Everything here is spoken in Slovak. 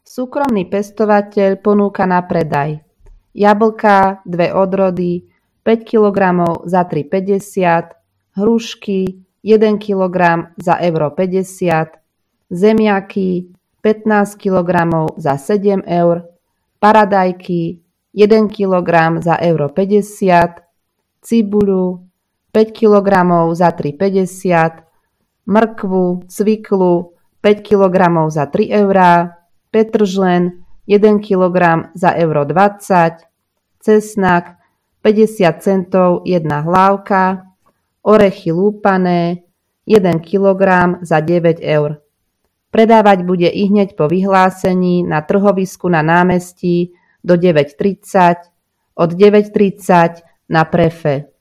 Súkromný pestovateľ ponúka na predaj jablká 2 odrody 5 kg za 3,50, hrušky 1 kg za euro 50, zemiaky 15 kg za 7 eur, paradajky 1 kg za euro 50, cibuľu 5 kg za 3,50, mrkvu, cviklu 5 kg za 3 eurá, petržlen 1 kg za euro 20, cesnak 50 centov 1 hlávka, orechy lúpané 1 kg za 9 eur. Predávať bude ihneď po vyhlásení na trhovisku na námestí do 9:30, od 9:30 na Prefe.